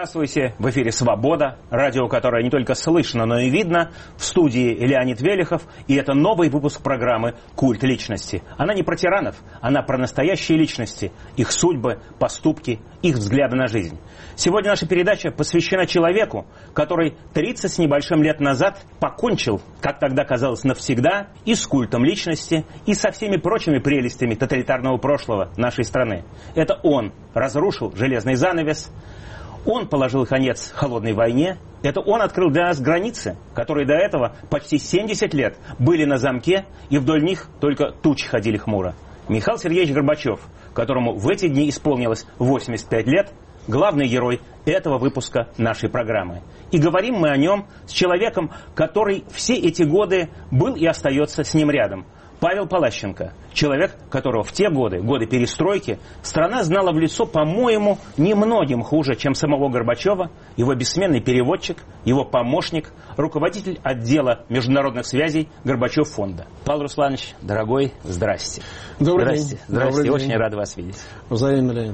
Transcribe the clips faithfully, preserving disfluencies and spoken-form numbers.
Здравствуйте, в эфире «Свобода», радио, которое не только слышно, но и видно. В студии Леонид Велихов, и это новый выпуск программы «Культ личности». Она не про тиранов, она про настоящие личности, их судьбы, поступки, их взгляды на жизнь. Сегодня наша передача посвящена человеку, который тридцать с небольшим лет назад покончил, как тогда казалось, навсегда, и с культом личности, и со всеми прочими прелестями тоталитарного прошлого нашей страны. Это он разрушил железный занавес, он положил конец холодной войне, это он открыл для нас границы, которые до этого почти семьдесят лет были на замке, и вдоль них только тучи ходили хмуро. Михаил Сергеевич Горбачев, которому в эти дни исполнилось восемьдесят пять лет, главный герой этого выпуска нашей программы. И говорим мы о нем с человеком, который все эти годы был и остается с ним рядом. Павел Палащенко. Человек, которого в те годы, годы перестройки, страна знала в лицо, по-моему, немногим хуже, чем самого Горбачева, его бессменный переводчик, его помощник, руководитель отдела международных связей Горбачев фонда. Павел Русланович, дорогой, здрасте. Добрый здрасте. день. Здрасте. Добрый Очень день. рад вас видеть. Взаимно, Леонид.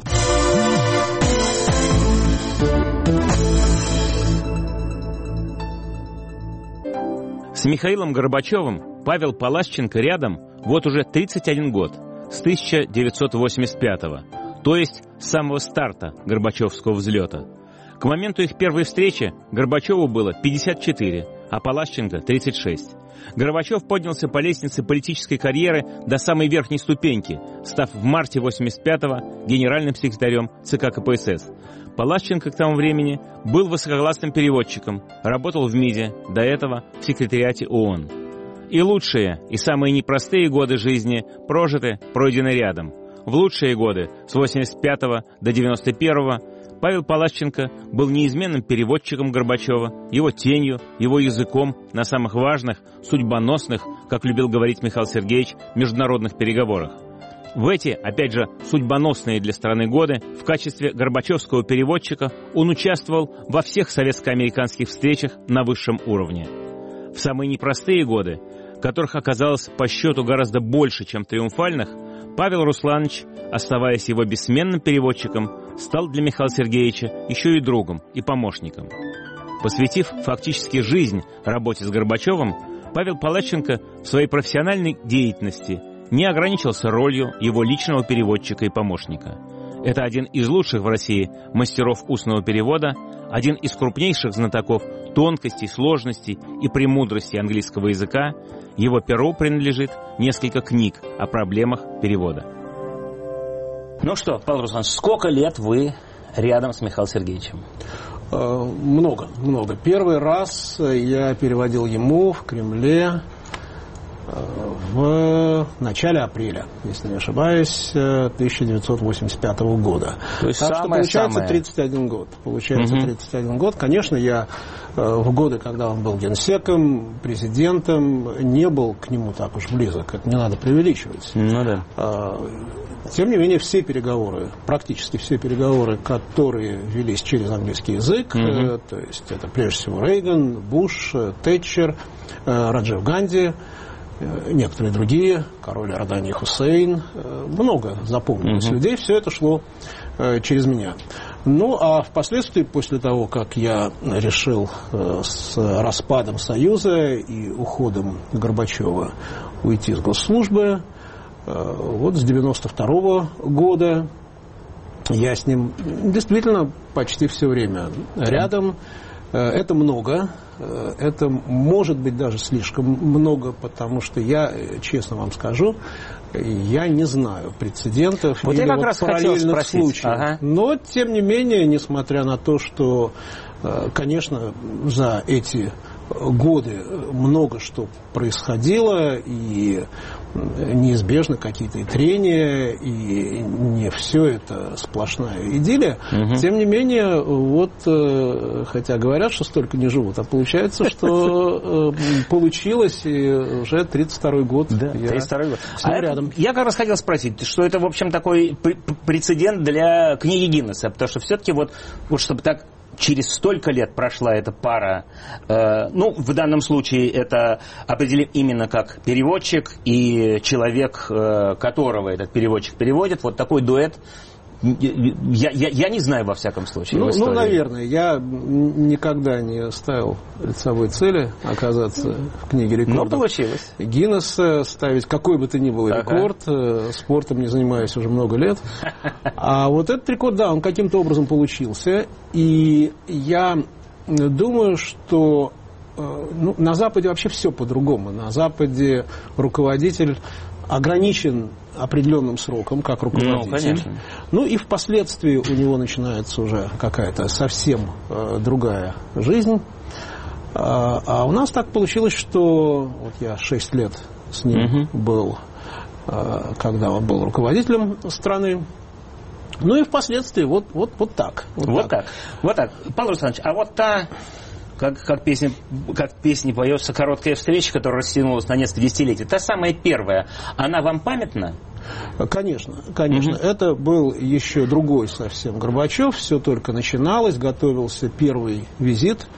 С Михаилом Горбачевым Павел Палащенко рядом вот уже тридцать один год, с тысяча девятьсот восемьдесят пятого, то есть с самого старта Горбачевского взлета. К моменту их первой встречи Горбачеву было пятьдесят четыре, а Палащенко тридцать шесть. Горбачев поднялся по лестнице политической карьеры до самой верхней ступеньки, став в марте восемьдесят пятого генеральным секретарем ЦК КПСС. Палащенко к тому времени был высококлассным переводчиком, работал в МИДе, до этого в секретариате ООН. И лучшие, и самые непростые годы жизни прожиты, пройдены рядом. В лучшие годы, с восемьдесят пятого до девяносто первого, Павел Палащенко был неизменным переводчиком Горбачева, его тенью, его языком на самых важных, судьбоносных, как любил говорить Михаил Сергеевич, международных переговорах. В эти, опять же, судьбоносные для страны годы в качестве горбачевского переводчика он участвовал во всех советско-американских встречах на высшем уровне. В самые непростые годы, которых оказалось по счету гораздо больше, чем триумфальных, Павел Русланович, оставаясь его бессменным переводчиком, стал для Михаила Сергеевича еще и другом и помощником. Посвятив фактически жизнь работе с Горбачевым, Павел Палащенко в своей профессиональной деятельности не ограничился ролью его личного переводчика и помощника. Это один из лучших в России мастеров устного перевода, один из крупнейших знатоков тонкостей, сложностей и премудростей английского языка. Его перу принадлежит несколько книг о проблемах перевода. Ну что, Павел Русланович, сколько лет вы рядом с Михаилом Сергеевичем? Много, много. Первый раз я переводил ему в Кремле в начале апреля, если не ошибаюсь, тысяча девятьсот восемьдесят пятого года. То есть так что получается самое... тридцать один год. Получается угу. тридцать один год. Конечно, я в годы, когда он был генсеком, президентом, не был к нему так уж близок. Это не надо преувеличивать. Ну да. Тем не менее, все переговоры, практически все переговоры, которые велись через английский язык, угу. то есть это прежде всего Рейган, Буш, Тэтчер, Раджив Ганди, некоторые другие, король Иордании Хусейн, много запомнилось угу. людей, все это шло через меня. Ну, а впоследствии, после того, как я решил с распадом Союза и уходом Горбачева уйти с госслужбы, вот с девяносто второго года я с ним действительно почти все время рядом. Это много, это может быть даже слишком много, потому что я, честно вам скажу, я не знаю прецедентов вот или я как вот раз параллельных случаев. Ага. Но, тем не менее, несмотря на то, что, конечно, за эти годы много что происходило, и неизбежно какие-то и трения, и не все это сплошная идиллия. Угу. Тем не менее, вот, хотя говорят, что столько не живут, а получается, что получилось, и уже тридцать второй год да, я тридцать второй год. с ним а рядом. Это, я как раз хотел спросить, что это, в общем, такой прецедент для книги Гиннесса, потому что все-таки вот, вот чтобы так через столько лет прошла эта пара, э, ну, в данном случае это определим именно как переводчик и человек, э, которого этот переводчик переводит, вот такой дуэт Я, я, я не знаю, во всяком случае. Ну, ну, наверное. Я никогда не ставил перед собой цели оказаться в книге рекордов. Но получилось. Гиннесса ставить какой бы то ни был рекорд. Ага. Спортом не занимаюсь уже много лет. А вот этот рекорд, да, он каким-то образом получился. И я думаю, что ну, на Западе вообще все по-другому. На Западе руководитель ограничен определенным сроком, как руководитель. Ну, конечно. Ну и впоследствии у него начинается уже какая-то совсем э, другая жизнь. А, а у нас так получилось, что вот я шесть лет с ним uh-huh. был, э, когда он был руководителем страны. Ну и впоследствии вот, вот, вот так. Вот, вот так. так. Вот так. Павел Александрович, а вот та... Как, как, песня, как в песне поется «Короткая встреча», которая растянулась на несколько десятилетий. Та самая первая, она вам памятна? Конечно, конечно. Угу. Это был еще другой совсем Горбачев. Все только начиналось. Готовился первый визит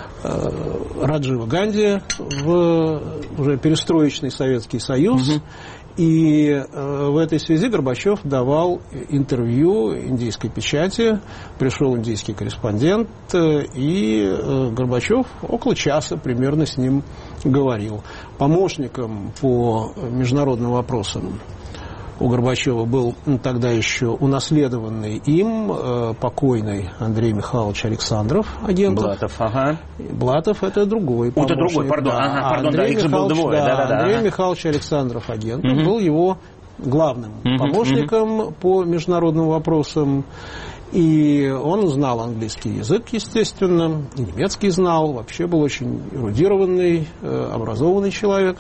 э, Раджива Ганди в уже перестроечный Советский Союз. Угу. И э, в этой связи Горбачев давал интервью индийской печати, пришел индийский корреспондент, э, и э, Горбачев около часа примерно с ним говорил. Помощником по международным вопросам у Горбачева был тогда еще унаследованный им э, покойный Андрей Михайлович Александров, агент. Блатов, ага. Блатов это другой помощник. Это другой, пардон, да. ага, пардон, Андрей да, их же было двое. Да, да, да, Андрей ага. Михайлович Александров, агент, угу. был его главным угу, помощником угу. по международным вопросам. И он знал английский язык, естественно, и немецкий знал, вообще был очень эрудированный, э, образованный человек.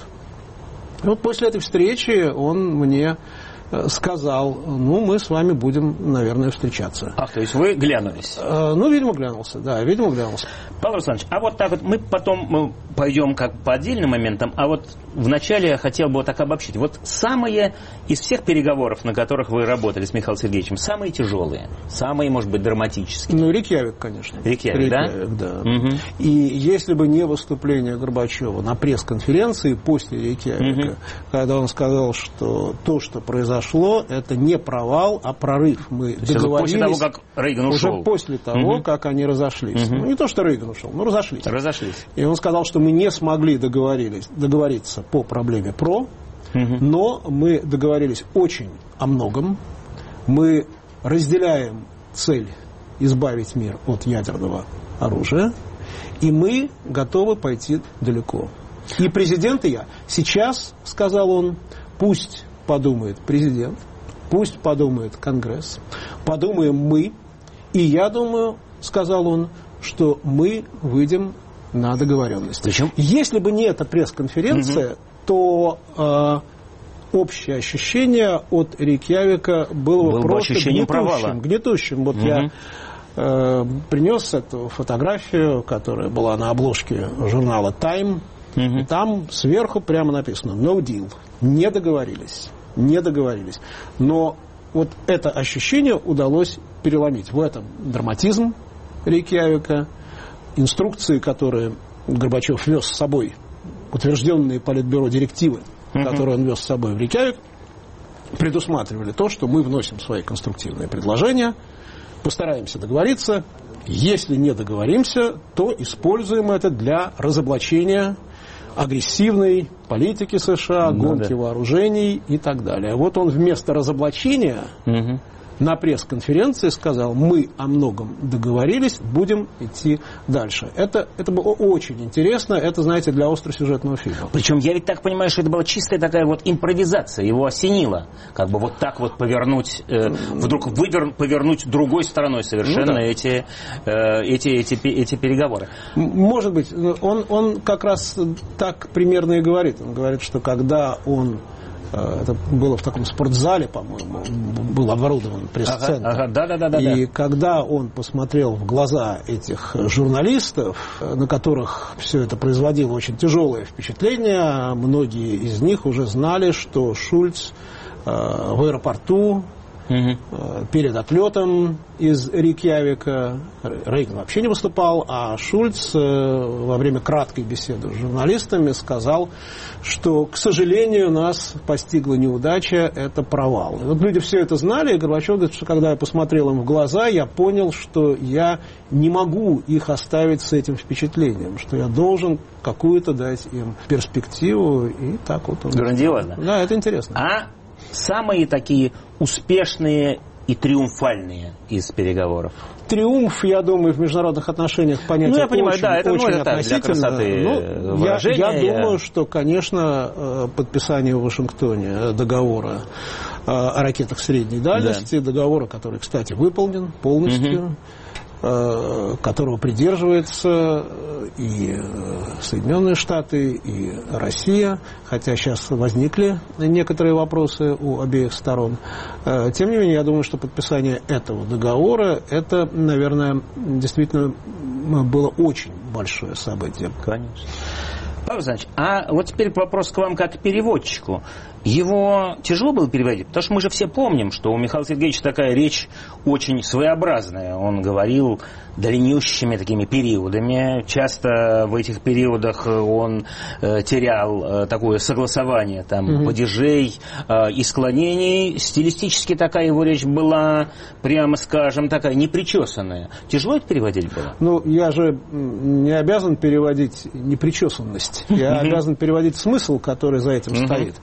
И вот после этой встречи он мне сказал, ну, мы с вами будем, наверное, встречаться. Ах, то есть вы глянулись? Э, ну, видимо, глянулся, да, видимо, глянулся. Павел Александрович, а вот так вот мы потом мы пойдем как по отдельным моментам, а вот вначале я хотел бы вот так обобщить. Вот самые из всех переговоров, на которых вы работали с Михаилом Сергеевичем, самые тяжелые, самые, может быть, драматические? Ну, Рейкьявик, конечно. Рейкьявик, да? Рейкьявик, да. Угу. И если бы не выступление Горбачева на пресс-конференции после Рейкьявика, угу. когда он сказал, что то, что произошло, это не провал, а прорыв. Мы то договорились... После того, как Рейган ушел. Уже после того, угу. как они разошлись. Угу. Ну, не то, что Рейган ушел, но разошлись. Разошлись. И он сказал, что мы не смогли договорились, договориться по проблеме ПРО, угу. но мы договорились очень о многом. Мы разделяем цель избавить мир от ядерного оружия, и мы готовы пойти далеко. И президент, и я. Сейчас, сказал он, пусть подумает президент, пусть подумает Конгресс, подумаем мы, и я думаю, сказал он, что мы выйдем на договоренность. Причем? Если бы не эта пресс-конференция, угу. то э, общее ощущение от Рейкьявика было, было бы просто гнетущим, провала. гнетущим. Вот угу. я э, принес эту фотографию, которая была на обложке журнала Time. Угу. И там сверху прямо написано «No deal». Не договорились. Не договорились. Но вот это ощущение удалось переломить. В этом драматизм Рейкьявика, инструкции, которые Горбачев вез с собой, утвержденные Политбюро директивы, угу. которые он вез с собой в Рейкьявик, предусматривали то, что мы вносим свои конструктивные предложения, постараемся договориться. Если не договоримся, то используем это для разоблачения агрессивной политики США, ну, гонки да. вооружений и так далее. Вот он вместо разоблачения угу. на пресс-конференции сказал, мы о многом договорились, будем идти дальше. Это, это было очень интересно, это, знаете, для остросюжетного фильма. Причем я ведь так понимаю, что это была чистая такая вот импровизация, его осенило, как бы вот так вот повернуть, э, вдруг вывер, повернуть другой стороной совершенно ну, да. эти, э, эти, эти, эти переговоры. Может быть, он, он как раз так примерно и говорит. Он говорит, что когда он это было в таком спортзале, по-моему, был оборудован пресс-центр. Ага, ага, да, да, да, да, и да. когда он посмотрел в глаза этих журналистов, на которых все это производило очень тяжелое впечатление, многие из них уже знали, что Шульц в аэропорту угу. перед отлетом из Рейкьявика. Рейган вообще не выступал, а Шульц во время краткой беседы с журналистами сказал, что, к сожалению, нас постигла неудача, это провал. И вот люди все это знали, и Горбачев говорит, что когда я посмотрел им в глаза, я понял, что я не могу их оставить с этим впечатлением, что я должен какую-то дать им перспективу, и так вот. Он... Грандиозно. Да, это интересно. А самые такие успешные и триумфальные из переговоров? Триумф, я думаю, в международных отношениях понятие ну, я понимаю, очень, да, это очень может, относительно. Так, для ну, я, я думаю, что, конечно, подписание в Вашингтоне договора о ракетах средней дальности, да. договора, который, кстати, выполнен полностью, угу. которого придерживается и Соединенные Штаты, и Россия, хотя сейчас возникли некоторые вопросы у обеих сторон. Тем не менее, я думаю, что подписание этого договора, это, наверное, действительно было очень большое событие. Конечно. Павел Александрович, а вот теперь вопрос к вам как к переводчику. Его тяжело было переводить? Потому что мы же все помним, что у Михаила Сергеевича такая речь очень своеобразная. Он говорил длиннющими такими периодами. Часто в этих периодах он э, терял э, такое согласование там, угу. падежей э, и склонений. Стилистически такая его речь была, прямо скажем, такая непричесанная. Тяжело это переводить было? Ну, я же не обязан переводить непричесанность. Я обязан переводить смысл, который за этим стоит.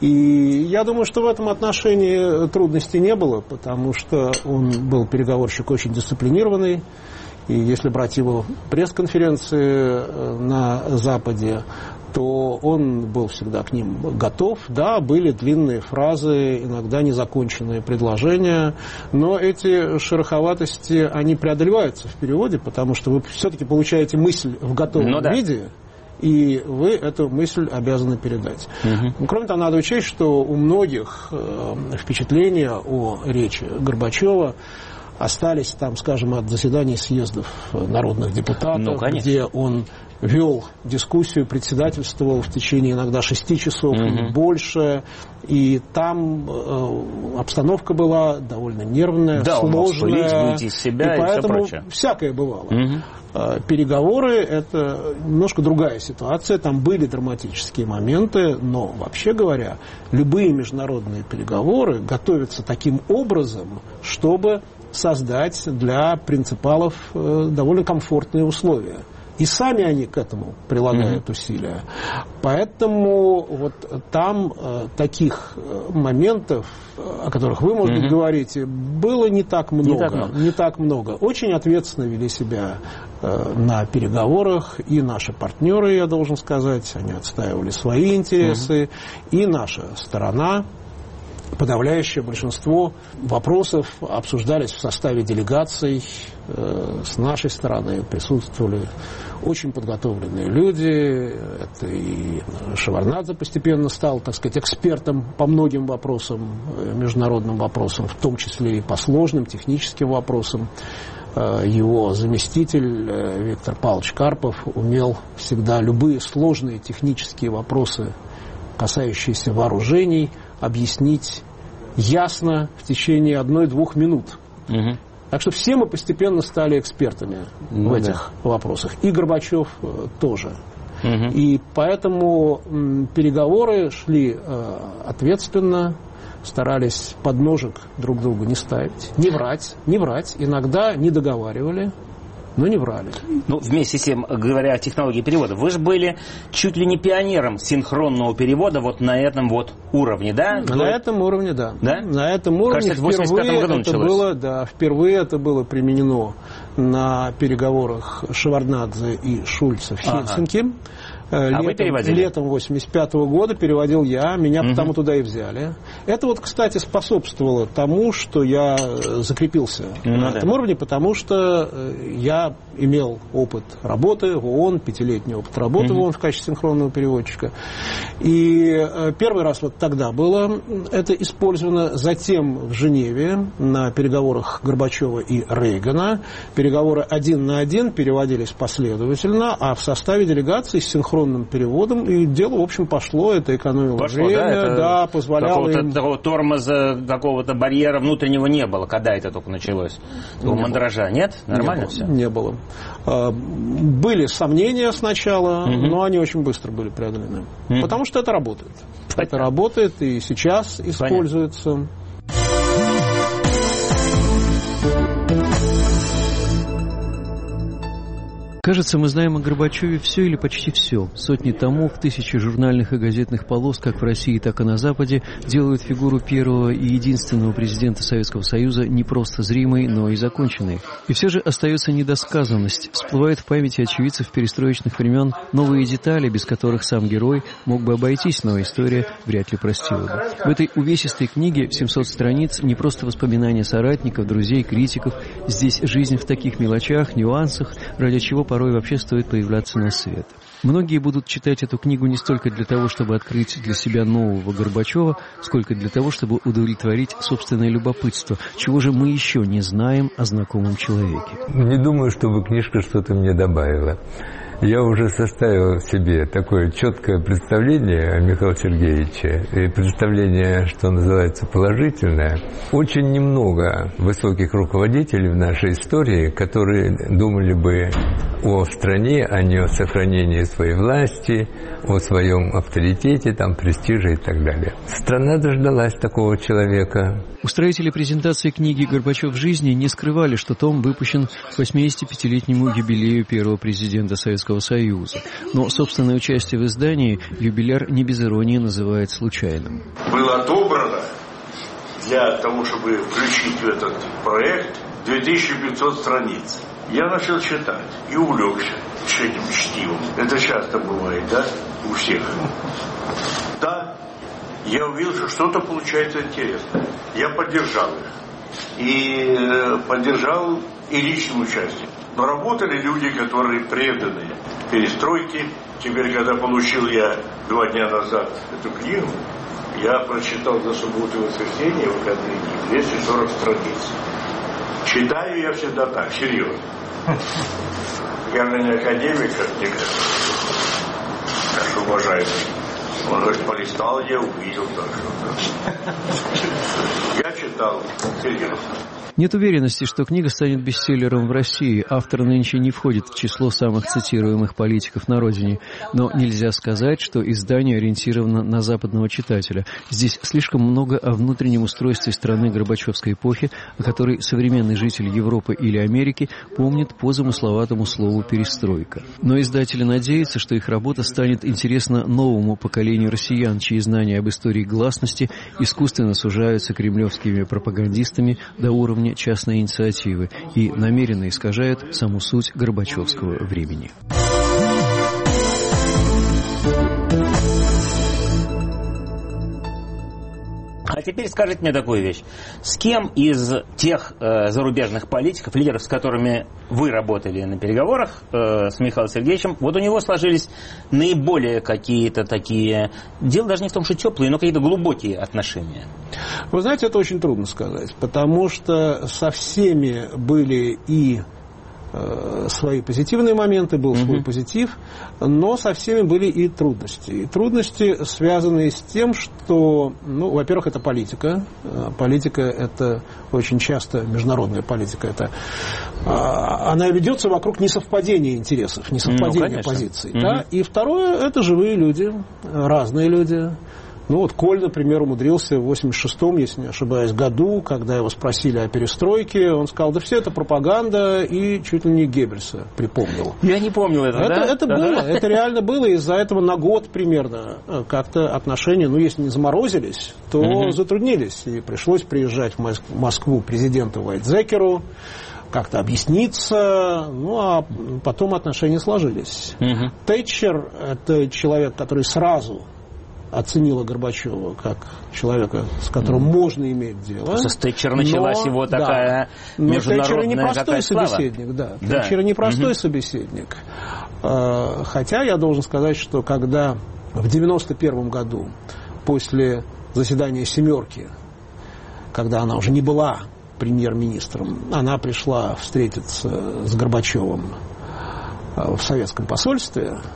И я думаю, что в этом отношении трудностей не было, потому что он был переговорщик очень дисциплинированный. И если брать его пресс-конференции на Западе, то он был всегда к ним готов. Да, были длинные фразы, иногда незаконченные предложения, но эти шероховатости, они преодолеваются в переводе, потому что вы все-таки получаете мысль в готовом ну, да. виде, и вы эту мысль обязаны передать. Угу. Кроме того, надо учесть, что у многих э, впечатления о речи Горбачева остались, там, скажем, от заседаний съездов народных депутатов, ну, где он вел дискуссию, председательствовал в течение иногда шести часов угу. или больше. И там э, обстановка была довольно нервная, да, сложная. Он выйти из себя и, и поэтому все прочее. Всякое бывало. Угу. Переговоры – это немножко другая ситуация, там были драматические моменты, но, вообще говоря, любые международные переговоры готовятся таким образом, чтобы создать для принципалов довольно комфортные условия. И сами они к этому прилагают mm-hmm. усилия. Поэтому вот там э, таких моментов, о которых вы, может mm-hmm. быть, говорите, было не так много. Не так много. Не так много. Очень ответственно вели себя э, на переговорах и наши партнеры, я должен сказать, они отстаивали свои интересы, mm-hmm. и наша сторона. Подавляющее большинство вопросов обсуждались в составе делегаций. С нашей стороны присутствовали очень подготовленные люди. Это и Шеварднадзе постепенно стал, так сказать, экспертом по многим вопросам, международным вопросам, в том числе и по сложным техническим вопросам. Его заместитель Виктор Павлович Карпов умел всегда любые сложные технические вопросы, касающиеся вооружений, объяснить ясно в течение одной-двух минут. Угу. Так что все мы постепенно стали экспертами ну, в этих да. вопросах. И Горбачев тоже. Угу. И поэтому м, переговоры шли э, ответственно, старались подножек друг другу не ставить, не врать, не врать. Иногда не договаривали, но не врали. Ну, вместе с тем, говоря о технологии перевода, вы же были чуть ли не пионером синхронного перевода вот на этом вот уровне, да? На вы... этом уровне, да. да. На этом уровне. Кажется, это впервые году это было, да, впервые это было применено на переговорах Шеварднадзе и Шульца в Хельсинки. Ага. А летом, вы переводили? Летом восемьдесят пятого года переводил я, меня угу. потому туда и взяли. Это вот, кстати, способствовало тому, что я закрепился ну, на да. этом уровне, потому что я имел опыт работы в ООН, пятилетний опыт работы угу. в ООН в качестве синхронного переводчика. И первый раз вот тогда было это использовано, затем в Женеве на переговорах Горбачева и Рейгана. Переговоры один на один переводились последовательно, а в составе делегации синхронно синхронным переводом, и дело, в общем, пошло, это экономило пошло, время, да, это да, позволяло им... Такого тормоза, какого-то барьера внутреннего не было, когда это только началось? Такого не мандража, было. Нет? Нормально не все? Было, не было. Были сомнения сначала, угу. но они очень быстро были преодолены. Угу. Потому что это работает. Понятно. Это работает и сейчас используется. Понятно. Кажется, мы знаем о Горбачеве все или почти все. Сотни томов, тысячи журнальных и газетных полос, как в России, так и на Западе, делают фигуру первого и единственного президента Советского Союза не просто зримой, но и законченной. И все же остается недосказанность. Всплывают в памяти очевидцев перестроечных времен новые детали, без которых сам герой мог бы обойтись, но история вряд ли простила бы. В этой увесистой книге в семьсот страниц не просто воспоминания соратников, друзей, критиков. Здесь жизнь в таких мелочах, нюансах, ради чего порой вообще стоит появляться на свет. Многие будут читать эту книгу не столько для того, чтобы открыть для себя нового Горбачева, сколько для того, чтобы удовлетворить собственное любопытство. Чего же мы еще не знаем о знакомом человеке? Не думаю, чтобы книжка что-то мне добавила. Я уже составил себе такое четкое представление о Михаиле Сергеевиче, и представление, что называется, положительное. Очень немного высоких руководителей в нашей истории, которые думали бы о стране, а не о сохранении своей власти, о своем авторитете, там, престиже и так далее. Страна дождалась такого человека. Устроители презентации книги «Горбачев в жизни» не скрывали, что том выпущен к восьмидесятипятилетнему юбилею первого президента Советского Союза. Но собственное участие в издании юбиляр не без иронии называет случайным. Было отобрано для того, чтобы включить в этот проект две тысячи пятьсот страниц. Я начал читать и увлекся этим чтивом. Это часто бывает, да, у всех. Да, я увидел, что что-то получается интересное. Я поддержал их. И поддержал и личным участием. Но работали люди, которые преданы перестройке. Теперь, когда получил я два дня назад эту книгу, я прочитал за субботу и воскресенье, выходные дни, двести сорок страниц. Читаю я всегда так, серьезно. Я же не академик, как мне кажется. Наш уважаемый. Он говорит, полистал, я увидел, так что. Я читал, серьезно. Нет уверенности, что книга станет бестселлером в России. Автор нынче не входит в число самых цитируемых политиков на родине. Но нельзя сказать, что издание ориентировано на западного читателя. Здесь слишком много о внутреннем устройстве страны Горбачевской эпохи, о которой современный житель Европы или Америки помнит по замысловатому слову «перестройка». Но издатели надеются, что их работа станет интересна новому поколению россиян, чьи знания об истории гласности искусственно сужаются кремлевскими пропагандистами до уровня частной инициативы и намеренно искажают саму суть горбачевского времени. А теперь скажите мне такую вещь. С кем из тех э, зарубежных политиков, лидеров, с которыми вы работали на переговорах э, с Михаилом Сергеевичем, вот у него сложились наиболее какие-то такие... Дело даже не в том, что теплые, но какие-то глубокие отношения? Вы знаете, это очень трудно сказать, потому что со всеми были и свои позитивные моменты, был свой mm-hmm. позитив, но со всеми были и трудности. И трудности, связанные с тем, что, ну, во-первых, это политика. Политика – это очень часто международная политика. Это, она ведется вокруг несовпадения интересов, несовпадения ну, позиций. Mm-hmm. Да? И второе – это живые люди, разные люди. Ну вот Коль, например, умудрился в восемьдесят шестом, если не ошибаюсь, году, когда его спросили о перестройке, он сказал, да все это пропаганда, и чуть ли не Геббельса припомнил. Я не помнил этого, это, да? Это было, это реально было, из-за этого на год примерно как-то отношения, ну если не заморозились, то угу. затруднились, и пришлось приезжать в Москву президенту Вайтзекеру, как-то объясниться, ну а потом отношения сложились. Угу. Тэтчер – это человек, который сразу... оценила Горбачева как человека, с которым mm. можно иметь дело. С Тэтчер началась но, его такая да, международная но непростой такая собеседник, да. да. Тэтчер непростой mm-hmm. собеседник. Хотя я должен сказать, что когда в девяносто первом году, после заседания «семерки», когда она уже не была премьер-министром, она пришла встретиться с Горбачевым в советском посольстве,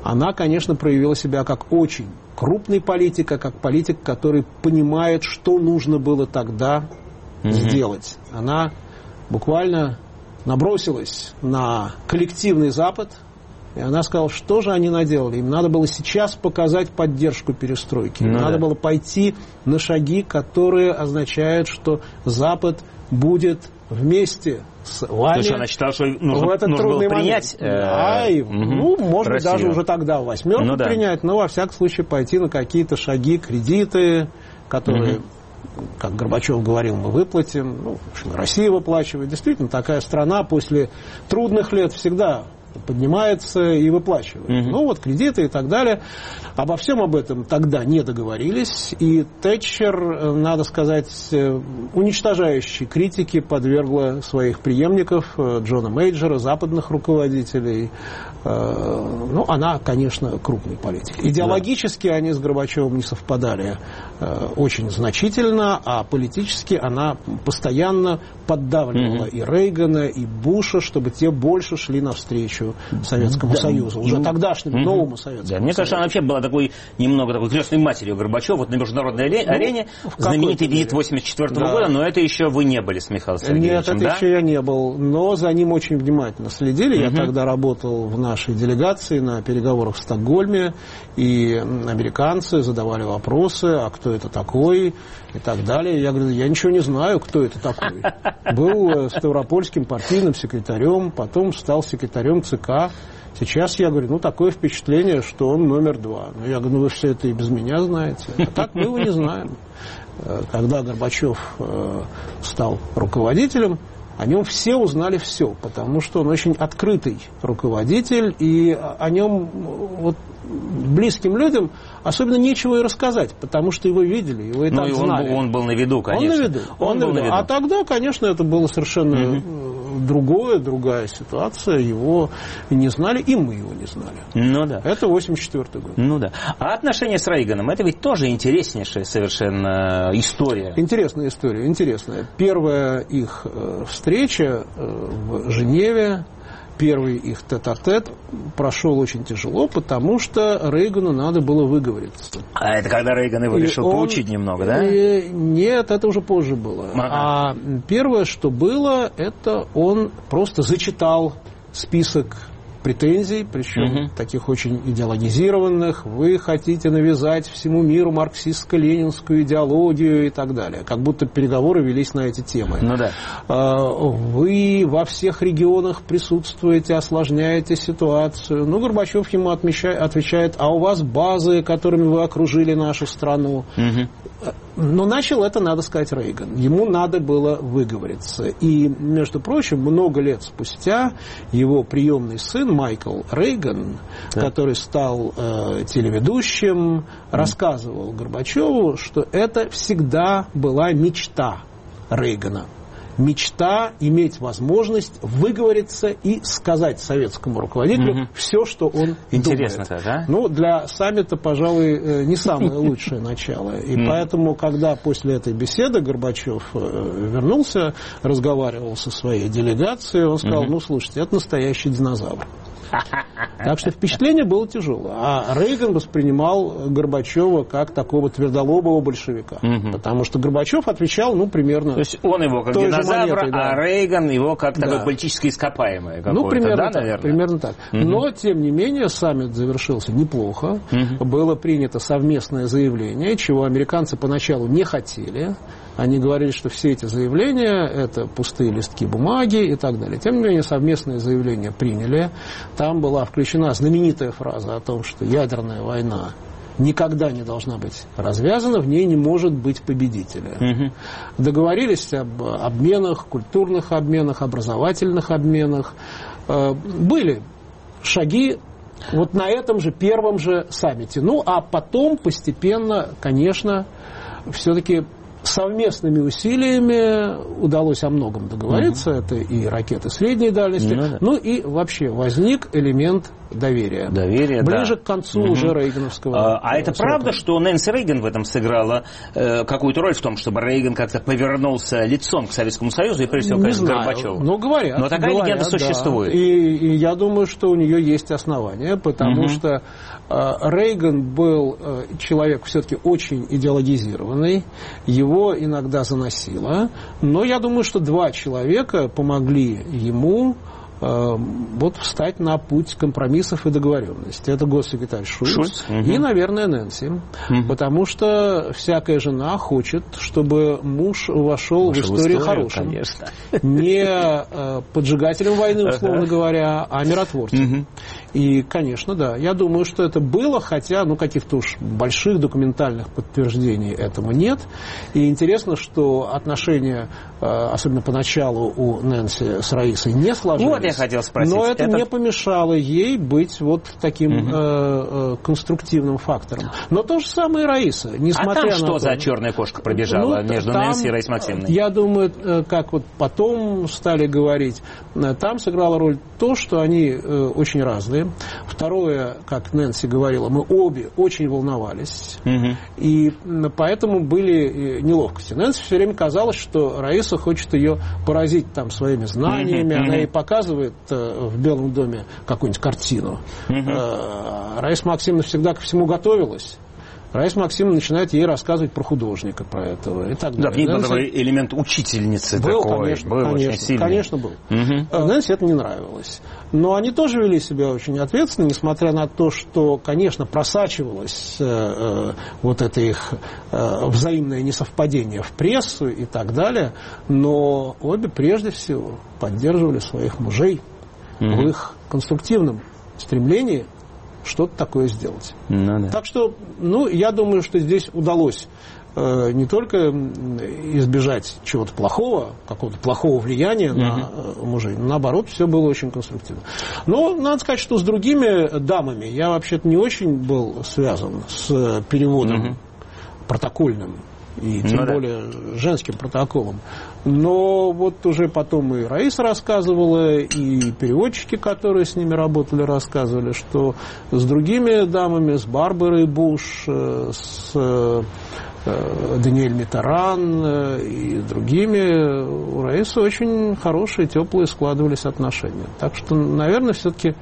она, конечно, проявила себя как очень крупный политик, как политик, который понимает, что нужно было тогда mm-hmm. сделать. Она буквально набросилась на коллективный Запад, и она сказала, что же они наделали. Им надо было сейчас показать поддержку перестройки. Им ну, надо да. было пойти на шаги, которые означают, что Запад будет вместе с вами. То есть она считала, что нужно, в этот нужно трудный было принять момент. Да, и, угу. ну, может быть, даже уже тогда в восьмерку ну, да. принять, но во всяком случае пойти на какие-то шаги, кредиты, которые, угу. как Горбачев говорил, мы выплатим. Ну, в общем, Россия выплачивает. Действительно, такая страна после трудных лет всегда поднимается и выплачивает. Mm-hmm. Ну вот, кредиты и так далее. Обо всем об этом тогда не договорились. И Тэтчер, надо сказать, уничтожающей критике подвергла своих преемников, Джона Мейджора, западных руководителей. Ну, она, конечно, крупный политик. Идеологически yeah. они с Горбачевым не совпадали очень значительно, а политически она постоянно поддавливала mm-hmm. и Рейгана, и Буша, чтобы те больше шли навстречу Советскому да, Союзу, уже ну, тогдашнему, угу. новому Советскому да, Мне Союзу. кажется, она вообще была такой, немного такой крестной матерью Горбачева вот на международной ну, арене, знаменитый визит восемьдесят четвёртого да. года, но это еще вы не были с Михаилом Сергеевичем, Нет, это да? еще я не был, но за ним очень внимательно следили. Угу. Я тогда работал в нашей делегации на переговорах в Стокгольме, и американцы задавали вопросы, а кто это такой, и так далее. Я говорю, я ничего не знаю, кто это такой. Был ставропольским партийным секретарем, потом стал секретарем ЦК. Сейчас я говорю, ну, такое впечатление, что он номер два. Ну, я говорю, ну, вы все это и без меня знаете. А так мы его не знаем. Когда Горбачев стал руководителем, о нем все узнали все, потому что он очень открытый руководитель, и о нем вот, близким людям особенно нечего и рассказать, потому что его видели, его и ну, так и знали. Он, он был на виду, конечно. Он на виду. Он он на был виду. на виду. А тогда, конечно, это было совершенно угу. другое, другая ситуация. Его не знали, и мы его не знали. Ну да. Это восемьдесят четвёртый год. Ну да. А отношения с Рейганом, это ведь тоже интереснейшая совершенно история. Интересная история, интересная. Первая их э, встреча э, в Женеве, первый их тет-а-тет прошел очень тяжело, потому что Рейгану надо было выговориться. А это когда Рейган его и решил он... поучить немного, да? И... Нет, это уже позже было. Ага. А первое, что было, это он просто зачитал список претензий, причем угу. таких очень идеологизированных. Вы хотите навязать всему миру марксистско-ленинскую идеологию и так далее. Как будто переговоры велись на эти темы. Ну да. Вы во всех регионах присутствуете, осложняете ситуацию. Ну, Горбачев ему отвечает, а у вас базы, которыми вы окружили нашу страну. Угу. Но начал это, надо сказать, Рейган. Ему надо было выговориться. И, между прочим, много лет спустя его приемный сын Майкл Рейган, да. который стал э, телеведущим, mm. рассказывал Горбачеву, что это всегда была мечта Рейгана. Мечта иметь возможность выговориться и сказать советскому руководителю mm-hmm. все, что он Интересно думает. да? Ну, для саммита, пожалуй, не самое лучшее начало. И mm. поэтому, когда после этой беседы Горбачев вернулся, разговаривал со своей делегацией, он сказал, mm-hmm. ну, слушайте, это настоящий динозавр. Так что впечатление было тяжелое. А Рейган воспринимал Горбачева как такого твердолобого большевика. Угу. Потому что Горбачев отвечал, ну, примерно... То есть он его как динозавра, монетой, да. а Рейган его как да. такое политическое ископаемое. Ну, примерно да, так. Наверное? Примерно так. Угу. Но, тем не менее, саммит завершился неплохо. Угу. Было принято совместное заявление, чего американцы поначалу не хотели. Они говорили, что все эти заявления – это пустые листки бумаги и так далее. Тем не менее, совместное заявление приняли. Там была включена знаменитая фраза о том, что ядерная война никогда не должна быть развязана, в ней не может быть победителя. Угу. Договорились об обменах, культурных обменах, образовательных обменах. Были шаги вот на этом же первом же саммите. Ну, а потом постепенно, конечно, все-таки совместными усилиями удалось о многом договориться. Угу. Это и ракеты средней дальности. Ну, да. ну и вообще возник элемент доверия. Доверие, Ближе да. к концу угу. уже рейгановского. А, а это правда, что Нэнси Рейган в этом сыграла э, какую-то роль в том, чтобы Рейган как-то повернулся лицом к Советскому Союзу и, прежде всего, конечно, к Горбачеву? Ну, говорят. Но такая говорят, легенда существует. Да. И, и я думаю, что у нее есть основания, потому угу. что э, Рейган был э, человек все-таки очень идеологизированный, его иногда заносило, но я думаю, что два человека помогли ему вот встать на путь компромиссов и договоренности. Это госсекретарь Шульц, Шульц? Угу. и, наверное, Нэнси. Угу. Потому что всякая жена хочет, чтобы муж вошел, вошел в историю, историю хорошим. Конечно. Не э, поджигателем войны, условно говоря, а миротворцем. Угу. И, конечно, да, я думаю, что это было, хотя ну, каких-то уж больших документальных подтверждений этому нет. И интересно, что отношения, э, особенно поначалу у Нэнси с Раисой, не сложились. Вот я хотел спросить. Но это, это не помешало ей быть вот таким угу. э, э, конструктивным фактором. Но то же самое и Раиса. Несмотря а там на что то, за черная кошка пробежала ну, между там, Нэнси и Раисой Максимовной? Я думаю, как вот потом стали говорить, там сыграла роль то, что они э, очень разные. Второе, как Нэнси говорила, мы обе очень волновались. Угу. И поэтому были неловкости. Нэнси все время казалось, что Раиса хочет ее поразить там своими знаниями. Угу. Она ей показывает э, в Белом доме какую-нибудь картину. Угу. Э, Раиса Максимовна всегда ко всему готовилась. Раиса Максимовна начинает ей рассказывать про художника, про этого и так далее. Да, в ней был Нэнси... элемент учительницы был, такой. Конечно, был конечно, очень сильный. Конечно, был. Угу. Нэнси это не нравилось. Но они тоже вели себя очень ответственно, несмотря на то, что, конечно, просачивалось э, э, вот это их э, взаимное несовпадение в прессу и так далее. Но обе прежде всего поддерживали своих мужей угу. в их конструктивном стремлении что-то такое сделать. Ну, да. Так что, ну, я думаю, что здесь удалось э, не только избежать чего-то плохого, какого-то плохого влияния uh-huh. на э, мужей, но наоборот, все было очень конструктивно. Но надо сказать, что с другими дамами я вообще-то не очень был связан с переводом uh-huh. протокольным. И тем ну, более да. женским протоколом. Но вот уже потом и Раиса рассказывала, и переводчики, которые с ними работали, рассказывали, что с другими дамами, с Барбарой Буш, с Даниэль Миттеран и другими, у Раисы очень хорошие, теплые складывались отношения. Так что, наверное, все-таки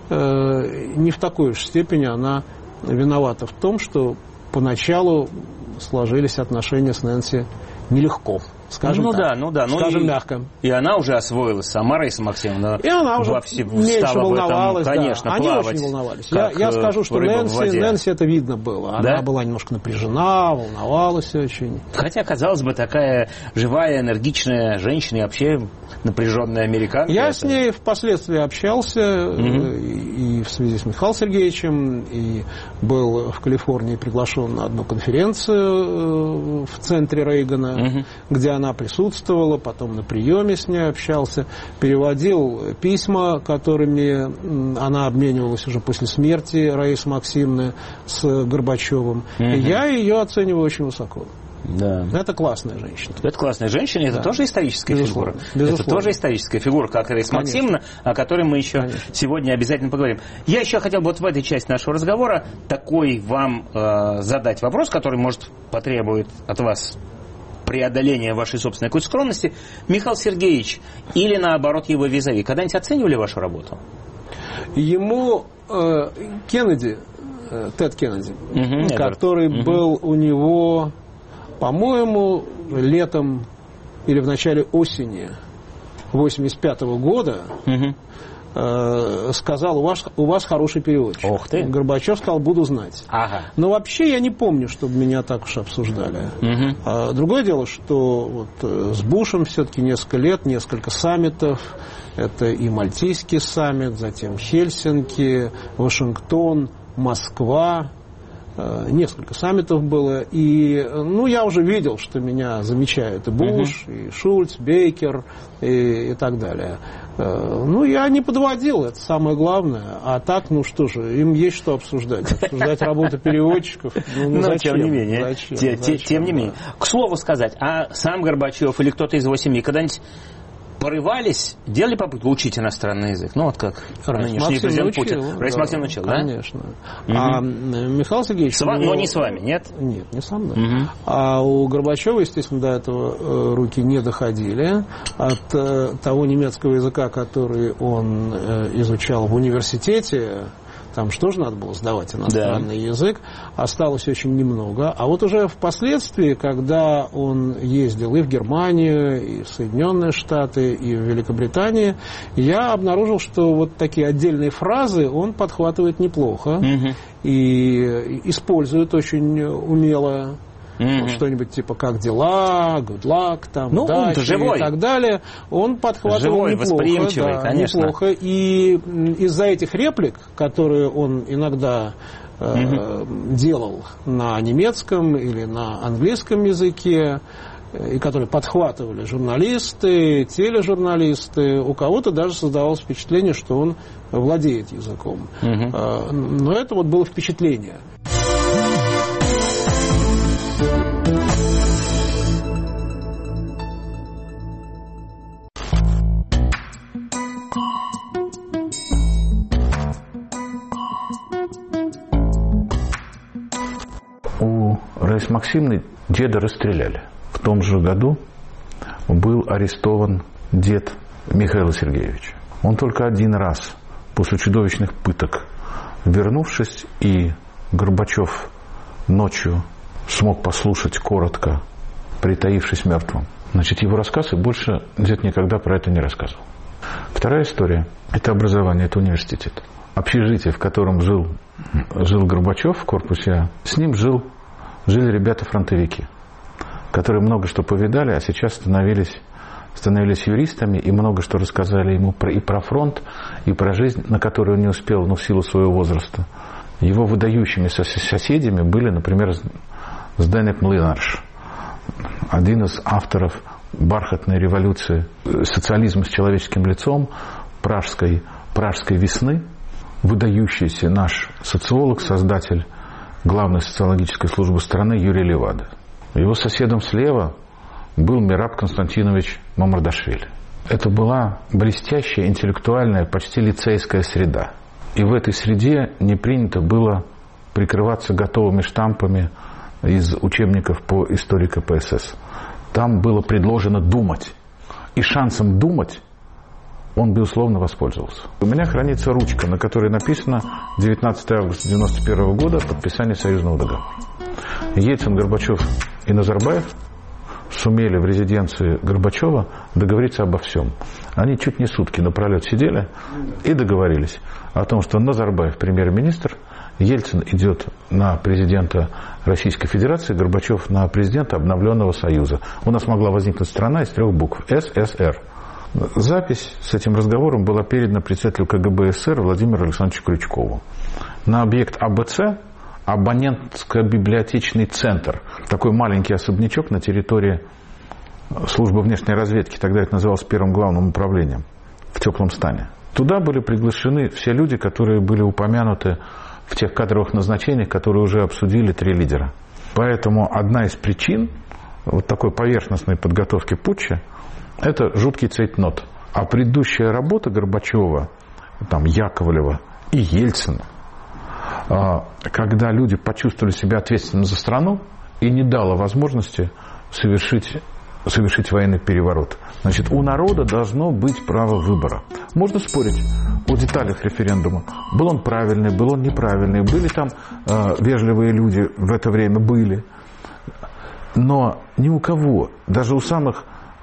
не в такой уж степени она виновата в том, что поначалу сложились отношения с Нэнси нелегко. Скажем ну так. да, ну да, скажем ну и, мягко. И она уже освоилась, сама Раиса Максимовна. И она уже все, меньше волновалась. Этом, конечно, да. Они очень волновались. Я, я скажу, что Нэнси, Нэнси это видно было. Она да? была немножко напряжена, волновалась очень. Хотя, казалось бы, такая живая, энергичная женщина и вообще напряженная американка. Я это... с ней впоследствии общался угу. и в связи с Михаилом Сергеевичем, и был в Калифорнии приглашен на одну конференцию в центре Рейгана, угу. где она присутствовала, потом на приеме с ней общался, переводил письма, которыми она обменивалась уже после смерти Раисы Максимовны с Горбачевым. Угу. И я ее оцениваю очень высоко. Да. Это классная женщина. Это классная женщина, это да. тоже историческая Безусловно. фигура. Безусловно. Это тоже историческая фигура, как Раиса Максимовна, о которой мы еще Конечно. сегодня обязательно поговорим. Я еще хотел бы вот в этой части нашего разговора такой вам э, задать вопрос, который, может, потребует от вас преодоления вашей собственной какой-то скромности. Михаил Сергеевич или, наоборот, его визави, когда-нибудь оценивали вашу работу? Ему э, Кеннеди, э, Тед Кеннеди, угу, который угу. был у него, по-моему, летом или в начале осени восемьдесят пятого года, угу. э, сказал, у вас, у вас хороший переводчик. Ох ты. Горбачев сказал, буду знать. Ага. Но вообще я не помню, чтобы меня так уж обсуждали. Угу. А, другое дело, что вот с Бушем все-таки несколько лет, несколько саммитов. Это и Мальтийский саммит, затем Хельсинки, Вашингтон, Москва. Несколько саммитов было, и ну, я уже видел, что меня замечают и Буш, uh-huh. и Шульц, Бейкер и, и так далее. Ну, я не подводил, это самое главное. А так, ну что же, им есть что обсуждать. Обсуждать работу переводчиков. Ну, ну зачем? Тем не менее. Зачем? Тем, Зачем? тем не менее. К слову сказать, а сам Горбачев или кто-то из его семьи когда-нибудь порывались, делали попытку учить иностранный язык? Ну, вот как нынешний президент Путин. Раис Максим учил, да? Конечно. Угу. А Михаил Сергеевич... С вами, него... Но не с вами, нет? Нет, не со мной. Угу. А у Горбачева, естественно, до этого руки не доходили. От того немецкого языка, который он изучал в университете, там что же надо было сдавать иностранный да. язык, осталось очень немного. А вот уже впоследствии, когда он ездил и в Германию, и в Соединенные Штаты, и в Великобританию, я обнаружил, что вот такие отдельные фразы он подхватывает неплохо угу. и использует очень умело. Mm-hmm. Что-нибудь типа «как дела», «good luck», там, ну, «удачи» и так далее. Он подхватывал живой, неплохо. Восприимчивый, да, конечно. неплохо. И из-за этих реплик, которые он иногда э, mm-hmm. делал на немецком или на английском языке, и которые подхватывали журналисты, тележурналисты, у кого-то даже создавалось впечатление, что он владеет языком. Mm-hmm. Но это вот было впечатление. У Раисы Максимовны деда расстреляли. В том же году был арестован дед Михаила Сергеевича. Он только один раз после чудовищных пыток, вернувшись, и Горбачев ночью смог послушать коротко, притаившись мертвым. Значит, его рассказ, и больше дед никогда про это не рассказывал. Вторая история – это образование, это университет. Общежитие, в котором жил, жил Горбачев в корпусе А, с ним жил, жили ребята-фронтовики, которые много что повидали, а сейчас становились, становились юристами и много что рассказали ему про, и про фронт, и про жизнь, на которую он не успел, но в силу своего возраста. Его выдающими соседями были, например, Зdenек Млинарш, один из авторов бархатной революции, социализма с человеческим лицом, пражской, пражской весны, выдающийся наш социолог, создатель главной социологической службы страны Юрий Левада. Его соседом слева был Мераб Константинович Мамардашвили. Это была блестящая, интеллектуальная, почти лицейская среда. И в этой среде не принято было прикрываться готовыми штампами из учебников по истории ка пэ эс эс. Там было предложено думать. И шансом думать он, безусловно, воспользовался. У меня хранится ручка, на которой написано девятнадцатого августа девяносто первого года подписание союзного договора. Ельцин, Горбачев и Назарбаев сумели в резиденции Горбачева договориться обо всем. Они чуть не сутки напролет сидели и договорились о том, что Назарбаев премьер-министр, Ельцин идет на президента Российской Федерации, Горбачев на президента обновленного Союза. У нас могла возникнуть страна из трех букв – эс эс эр. Запись с этим разговором была передана председателю ка гэ бэ эс эс эр Владимиру Александровичу Крючкову. На объект а бэ цэ, абонентско-библиотечный центр, такой маленький особнячок на территории службы внешней разведки, тогда это называлось первым главным управлением, в теплом стане. Туда были приглашены все люди, которые были упомянуты в тех кадровых назначениях, которые уже обсудили три лидера. Поэтому одна из причин вот такой поверхностной подготовки путча – это жуткий цейтнот. А предыдущая работа Горбачева, там, Яковлева и Ельцина, когда люди почувствовали себя ответственными за страну и не дала возможности совершить, совершить военный переворот. Значит, у народа должно быть право выбора. Можно спорить о деталях референдума. Был он правильный, был он неправильный, были там э, вежливые люди в это время, были. Но ни у кого, даже у самых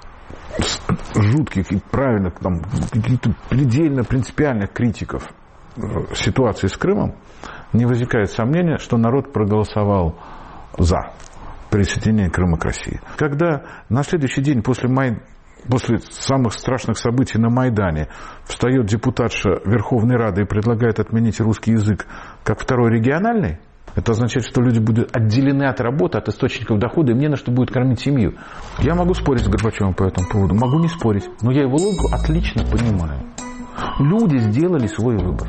жутких и правильных, там, каких-то предельно принципиальных критиков ситуации с Крымом, не возникает сомнения, что народ проголосовал за присоединение Крыма к России. Когда на следующий день после, Май... после самых страшных событий на Майдане встает депутатша Верховной Рады и предлагает отменить русский язык как второй региональный, это означает, что люди будут отделены от работы, от источников дохода, и мне на что будет кормить семью. Я могу спорить с Горбачевым по этому поводу, могу не спорить, но я его логику отлично понимаю. Люди сделали свой выбор.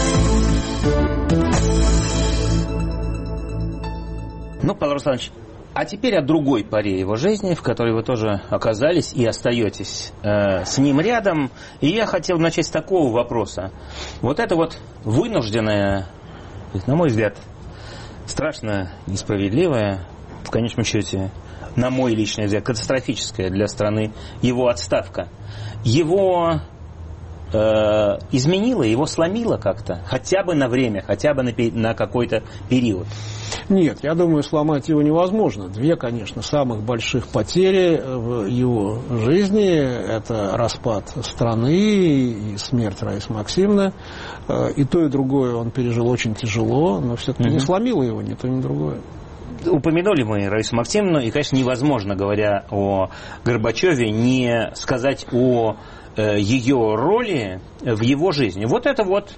Ну, Павел Русланович, А теперь о другой поре его жизни, в которой вы тоже оказались и остаетесь э, с ним рядом. И я хотел начать с такого вопроса. Вот это вот вынужденное, на мой взгляд, страшно несправедливое, в конечном счете, на мой личный взгляд, катастрофическая для страны его отставка. Его э, изменило, его сломило как-то, хотя бы на время, хотя бы на, на какой-то период. Нет, я думаю, сломать его невозможно. Две, конечно, самых больших потери в его жизни – это распад страны и смерть Раисы Максимовны. И то, и другое он пережил очень тяжело, но все-таки mm-hmm. не сломило его ни то, ни другое. Упомянули мы Раису Максимовну, и, конечно, невозможно, говоря о Горбачеве, не сказать о э, ее роли в его жизни. Вот это вот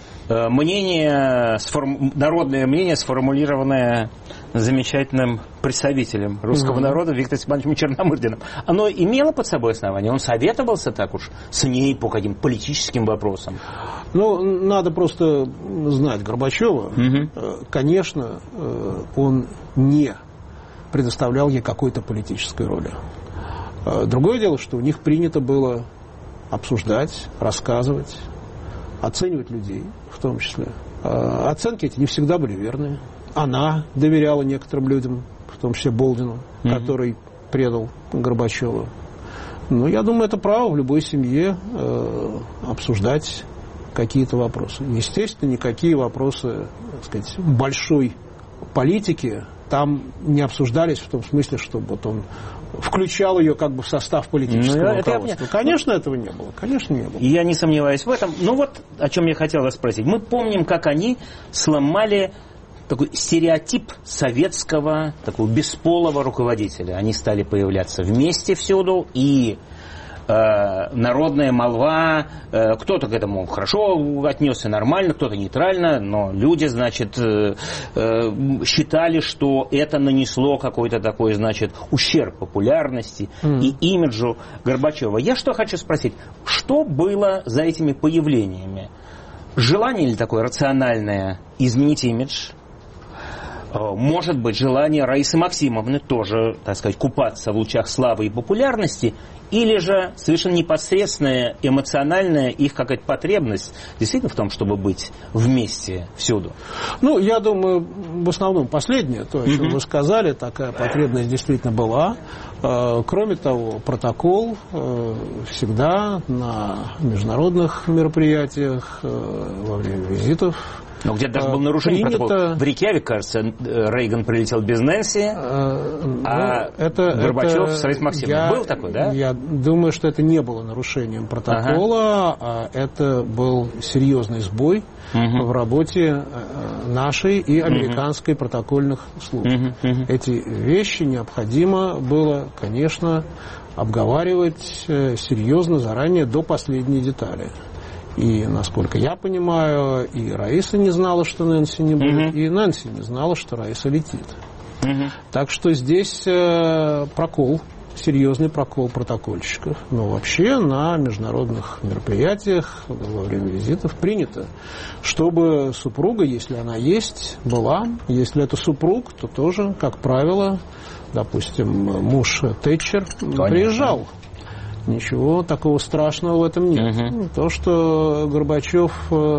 мнение, народное мнение, сформулированное замечательным представителем русского mm-hmm. народа Виктором Степановичем Черномырдиным. Оно имело под собой основание? Он советовался так уж с ней по каким-то политическим вопросам? Ну, надо просто знать Горбачева. Mm-hmm. Конечно, он не предоставлял ей какой-то политической роли. Другое дело, что у них принято было обсуждать, рассказывать, оценивать людей, в том числе. Оценки эти не всегда были верные. Она доверяла некоторым людям, в том числе Болдину, mm-hmm. который предал Горбачева. Ну, я думаю, это право в любой семье э, обсуждать какие-то вопросы. Естественно, никакие вопросы, так сказать, большой политики там не обсуждались в том смысле, чтобы вот он включал ее как бы в состав политического ну, руководства. Это... Конечно, этого не было. Конечно, не было. И я не сомневаюсь в этом. Ну вот, о чем я хотел вас спросить. Мы помним, как они сломали такой стереотип советского, такого бесполого руководителя. Они стали появляться вместе всюду, и э, народная молва, э, кто-то к этому хорошо отнесся, нормально, кто-то нейтрально, но люди, значит, э, э, считали, что это нанесло какой-то такой, значит, ущерб популярности mm. и имиджу Горбачева. Я что хочу спросить, что было за этими появлениями? Желание ли такое рациональное изменить имидж? Может быть, желание Раисы Максимовны тоже, так сказать, купаться в лучах славы и популярности, или же совершенно непосредственная эмоциональная их какая-то потребность действительно в том, чтобы быть вместе всюду? Ну, я думаю, в основном последнее, то, о чем mm-hmm. вы сказали, такая потребность действительно была. Кроме того, протокол всегда на международных мероприятиях, во время визитов. Но где-то даже было нарушение принято... протокола. В Рейкьявик, кажется, Рейган прилетел без Нэнси, а, ну, а это, Горбачев это... с Раисой Максимовной. Я, был такой, да? Я думаю, что это не было нарушением протокола, ага. а это был серьезный сбой угу. в работе нашей и американской угу. протокольных служб. Угу. Угу. Эти вещи необходимо было, конечно, обговаривать серьезно заранее до последней детали. И, насколько я понимаю, и Раиса не знала, что Нэнси не будет, uh-huh. и Нэнси не знала, что Раиса летит. Uh-huh. Так что здесь э, прокол, серьезный прокол протокольщиков. Но вообще на международных мероприятиях во время визитов принято, чтобы супруга, если она есть, была. Если это супруг, то тоже, как правило, допустим, муж Тэтчер Конечно. приезжал. Ничего такого страшного в этом нет. Uh-huh. То, что Горбачев,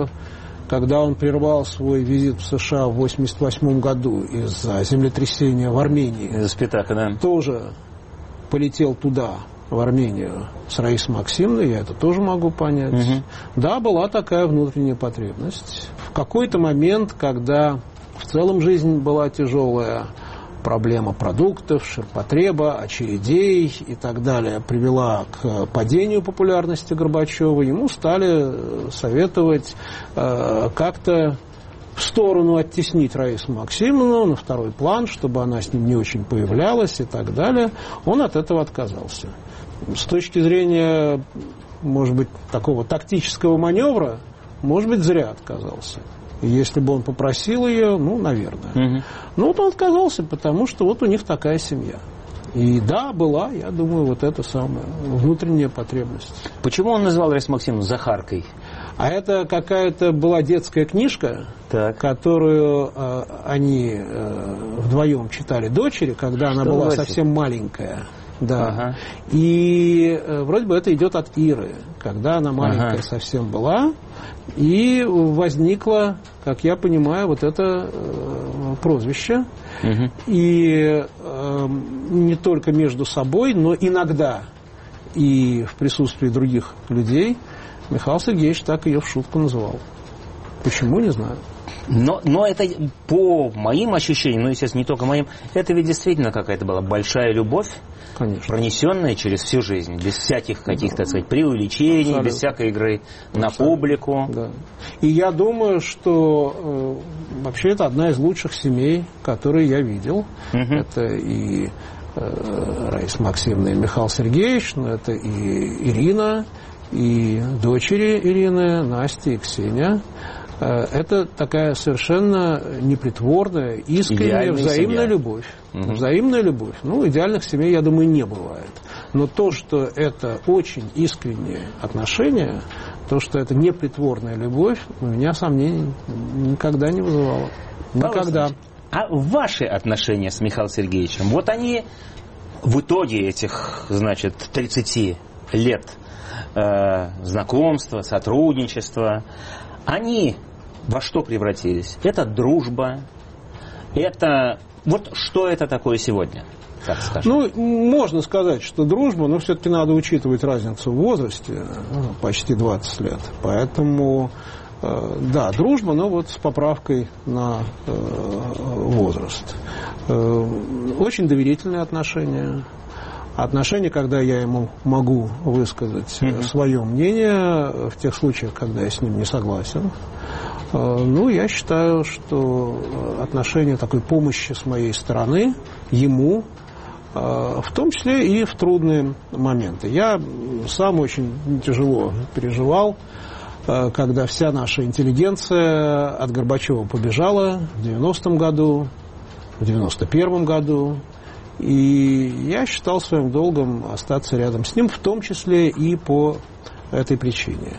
когда он прервал свой визит в США в восемьдесят восьмом году из-за землетрясения в Армении, из-за Спитака, да. тоже полетел туда, в Армению, с Раисой Максимовной, я это тоже могу понять. Uh-huh. Да, была такая внутренняя потребность. В какой-то момент, когда в целом жизнь была тяжелая, проблема продуктов, ширпотреба, очередей и так далее привела к падению популярности Горбачева. Ему стали советовать э, как-то в сторону оттеснить Раису Максимовну на второй план, чтобы она с ним не очень появлялась и так далее. Он от этого отказался. С точки зрения, может быть, такого тактического маневра, может быть, зря отказался. Если бы он попросил ее, ну, наверное. Угу. Ну, вот он отказался, потому что вот у них такая семья. И да, была, я думаю, вот эта самая внутренняя потребность. Почему он назвал Раису Максимовну Захаркой? А это какая-то была детская книжка, так. которую э, они э, вдвоем читали дочери, когда что она была вроде? совсем маленькая. Да. Ага. И э, вроде бы это идет от Иры, когда она маленькая ага. совсем была, и возникло, как я понимаю, вот это э, прозвище. Угу. И э, не только между собой, но иногда и в присутствии других людей Михаил Сергеевич так ее в шутку называл. Почему, не знаю. Но, но это, по моим ощущениям, ну, естественно, не только моим, это ведь действительно какая-то была большая любовь, конечно, пронесенная через всю жизнь, без всяких каких-то, так сказать, преувеличений, абсолютно, без всякой игры на абсолютно публику. Да. И я думаю, что э, вообще это одна из лучших семей, которые я видел. Угу. Это и э, Раиса Максимовна и Михаил Сергеевич, но это и Ирина, и дочери Ирины, Настя и Ксения. Это такая совершенно непритворная, искренняя, идеальная взаимная семья. любовь. Угу. Взаимная любовь. Ну, идеальных семей, я думаю, не бывает. Но то, что это очень искренние отношения, то, что это непритворная любовь, у меня сомнений никогда не вызывало. Никогда. А ваши отношения с Михаилом Сергеевичем, вот они в итоге этих, значит, тридцати лет э, знакомства, сотрудничества, они во что превратились? Это дружба, это... Вот что это такое сегодня, так скажем? Ну, можно сказать, что дружба, но все-таки надо учитывать разницу в возрасте, почти двадцать лет. Поэтому, да, дружба, но вот с поправкой на возраст. Очень доверительные отношения. Отношения, когда я ему могу высказать mm-hmm. свое мнение в тех случаях, когда я с ним не согласен. Ну, я считаю, что отношение такой помощи с моей стороны ему, в том числе и в трудные моменты. Я сам очень тяжело переживал, когда вся наша интеллигенция от Горбачева побежала в девяностом году, в девяносто первом году. И я считал своим долгом остаться рядом с ним, в том числе и по этой причине.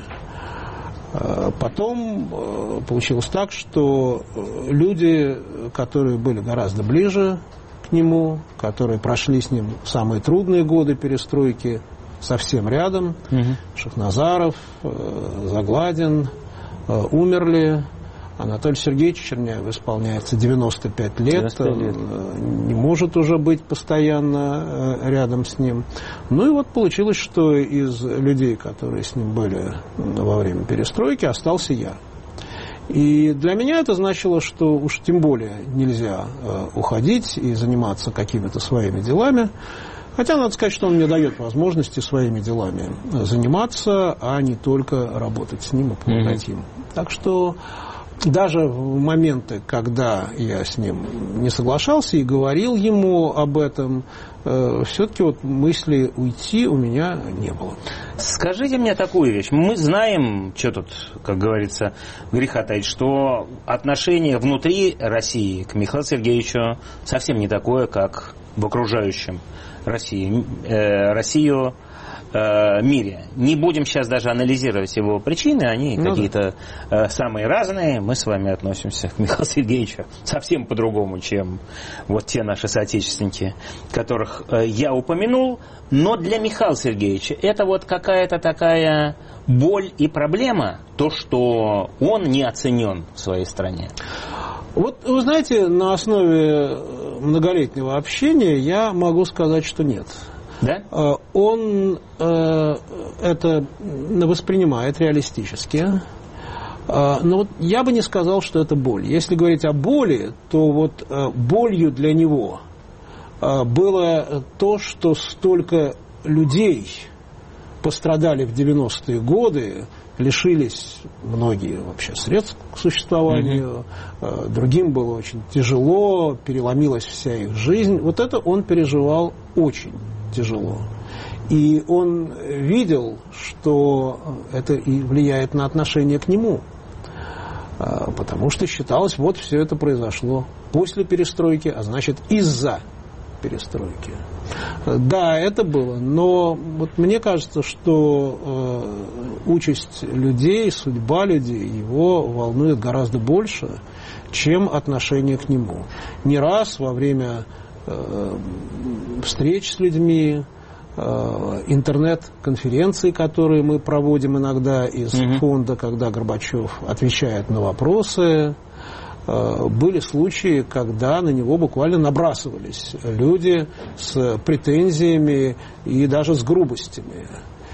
Потом получилось так, что люди, которые были гораздо ближе к нему, которые прошли с ним самые трудные годы перестройки, совсем рядом, угу. Шахназаров, Загладин, умерли. Анатолий Сергеевич Черняев исполняется девяносто пять лет, девяносто лет. Не может уже быть постоянно рядом с ним. Ну и вот получилось, что из людей, которые с ним были во время перестройки, остался я. И для меня это значило, что уж тем более нельзя уходить и заниматься какими-то своими делами. Хотя, надо сказать, что он мне дает возможности своими делами заниматься, а не только работать с ним и помогать ему. Mm-hmm. Так что даже в моменты, когда я с ним не соглашался и говорил ему об этом, э, все-таки вот мысли уйти у меня не было. Скажите мне такую вещь. Мы знаем, что тут, как говорится, греха таить, что отношение внутри России к Михаилу Сергеевичу совсем не такое, как в окружающем России, э, Россию мире. Не будем сейчас даже анализировать его причины, они ну, какие-то да. самые разные. Мы с вами относимся к Михаилу Сергеевичу совсем по-другому, чем вот те наши соотечественники, которых я упомянул. Но для Михаила Сергеевича это вот какая-то такая боль и проблема, то, что он не оценен в своей стране. Вот, вы знаете, на основе многолетнего общения я могу сказать, что нет. Да? Он э, это воспринимает реалистически. Э, но вот я бы не сказал, что это боль. Если говорить о боли, то вот э, болью для него э, было то, что столько людей пострадали в девяностые годы, лишились многие вообще средств к существованию, mm-hmm. другим было очень тяжело, переломилась вся их жизнь. Вот это он переживал очень тяжело. И он видел, что это и влияет на отношение к нему. Потому что считалось, вот все это произошло после перестройки, а значит из-за перестройки. Да, это было, но вот мне кажется, что участь людей, судьба людей его волнует гораздо больше, чем отношение к нему. Не раз во время э, встреч с людьми, э, интернет-конференций, которые мы проводим иногда из mm-hmm. фонда, когда Горбачев отвечает на вопросы, э, были случаи, когда на него буквально набрасывались люди с претензиями и даже с грубостями.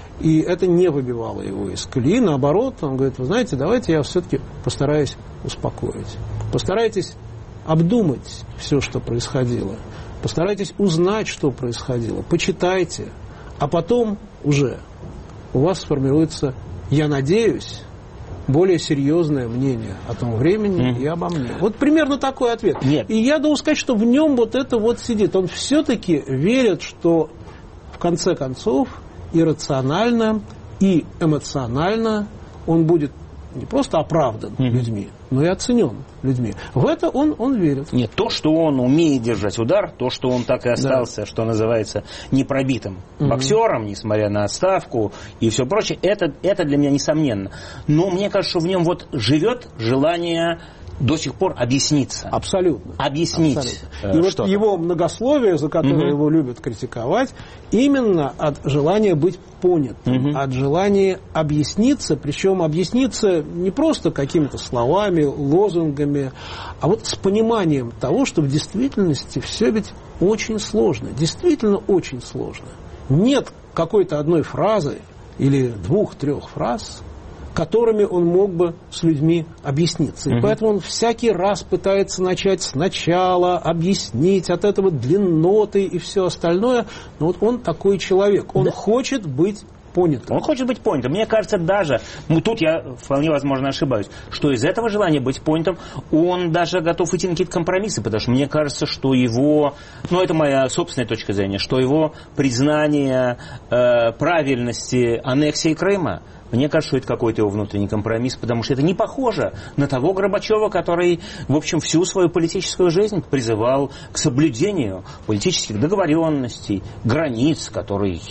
И это не выбивало его из колеи. Наоборот, он говорит: вы знаете, давайте я все-таки постараюсь успокоить. Постарайтесь обдумать все, что происходило. Постарайтесь узнать, что происходило. Почитайте. А потом уже у вас сформируется, я надеюсь, более серьезное мнение о том времени mm. и обо мне. Вот примерно такой ответ. Нет. И я должен сказать, что в нем вот это вот сидит. Он все-таки верит, что в конце концов и рационально, и эмоционально он будет не просто оправдан mm-hmm. людьми, но и оценен людьми. В это он, он верит. Нет, то, что он умеет держать удар, то, что он так и остался, да. что называется, непробитым mm-hmm. боксером, несмотря на отставку и все прочее, это, это для меня несомненно. Но мне кажется, что в нем вот живет желание до сих пор объясниться. Абсолютно. Объяснить. Абсолютно. И вот его многословие, за которое угу. его любят критиковать, именно от желания быть понятым, угу. от желания объясниться, причем объясниться не просто какими-то словами, лозунгами, а вот с пониманием того, что в действительности все ведь очень сложно. Действительно очень сложно. Нет какой-то одной фразы или двух-трех фраз, которыми он мог бы с людьми объясниться. И mm-hmm. поэтому он всякий раз пытается начать сначала, объяснить, от этого длинноты и все остальное. Но вот он такой человек. Он да. хочет быть понятым. Он хочет быть понятым. Мне кажется, даже, ну тут я вполне возможно ошибаюсь, что из этого желания быть понятым он даже готов идти на какие-то компромиссы, потому что мне кажется, что его, ну это моя собственная точка зрения, что его признание э, правильности аннексии Крыма, мне кажется, что это какой-то его внутренний компромисс, потому что это не похоже на того Горбачева, который, в общем, всю свою политическую жизнь призывал к соблюдению политических договоренностей, границ, который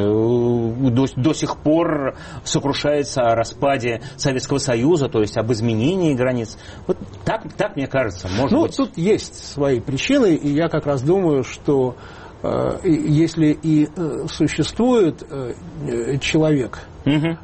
до, до сих пор сокрушается о распаде Советского Союза, то есть об изменении границ. Вот так, так мне кажется, может ну, быть. Тут есть свои причины, и я как раз думаю, что э, если и э, существует э, человек, угу.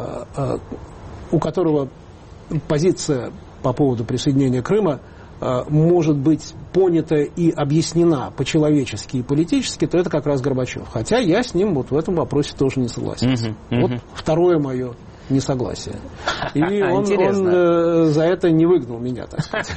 у которого позиция по поводу присоединения Крыма может быть понята и объяснена по-человечески и политически, то это как раз Горбачев. Хотя я с ним вот в этом вопросе тоже не согласен. Uh-huh, uh-huh. Вот второе мое несогласие. И он, он э, за это не выгнал меня, так сказать,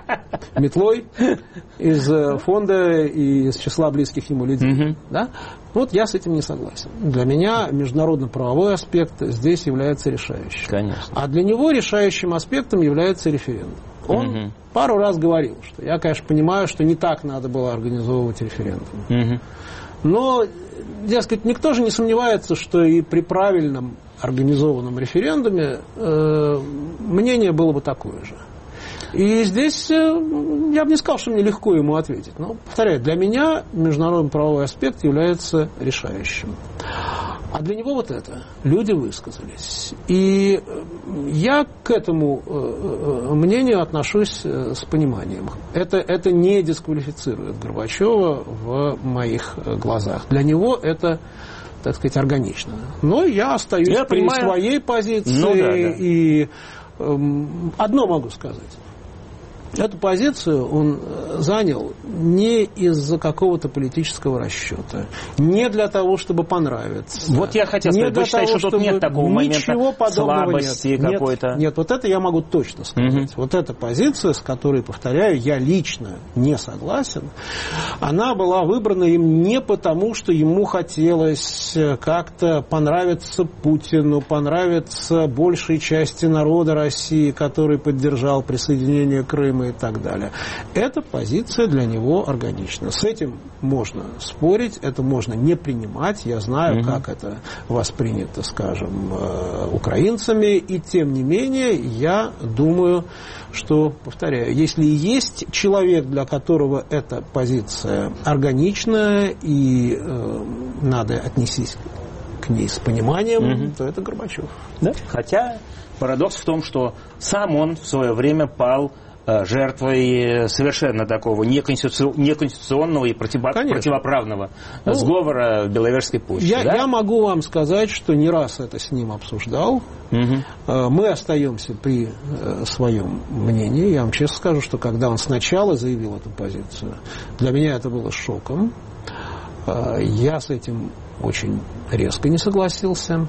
метлой из фонда и из числа близких ему людей. Uh-huh. Да? Вот я с этим не согласен. Для меня международно-правовой аспект здесь является решающим. Конечно. А для него решающим аспектом является референдум. Он угу. пару раз говорил, что я, конечно, понимаю, что не так надо было организовывать референдум. Угу. Но, дескать, никто же не сомневается, что и при правильном организованном референдуме э, мнение было бы такое же. И здесь э, я бы не сказал, что мне легко ему ответить. Но, повторяю, для меня международно-правовой аспект является решающим. А для него вот это. Люди высказались. И я к этому мнению отношусь с пониманием. Это, это не дисквалифицирует Горбачева в моих глазах. Для него это, так сказать, органично. Но я остаюсь я при понимаю. своей позиции. Ну, да, да. И э, одно могу сказать. Эту позицию он занял не из-за какого-то политического расчета, не для того, чтобы понравиться. Вот я хотел сказать, вы считаете, что тут нет такого момента слабости какой-то? Нет, нет, вот это я могу точно сказать. Угу. Вот эта позиция, с которой, повторяю, я лично не согласен, она была выбрана им не потому, что ему хотелось как-то понравиться Путину, понравиться большей части народа России, который поддержал присоединение Крыма и так далее. Эта позиция для него органична. С этим можно спорить, это можно не принимать. Я знаю, угу. как это воспринято, скажем, украинцами. И тем не менее, я думаю, что, повторяю, если есть человек, для которого эта позиция органична и э, надо отнестись к ней с пониманием, угу. то это Горбачев. Да? Хотя парадокс в том, что сам он в свое время пал жертвой совершенно такого неконституционного и противо- противоправного ну, сговора в Беловежской пуще. Я, да? я могу вам сказать, что не раз это с ним обсуждал. Угу. Мы остаемся при своем мнении. Я вам честно скажу, что когда он сначала заявил эту позицию, для меня это было шоком. Я с этим очень резко не согласился.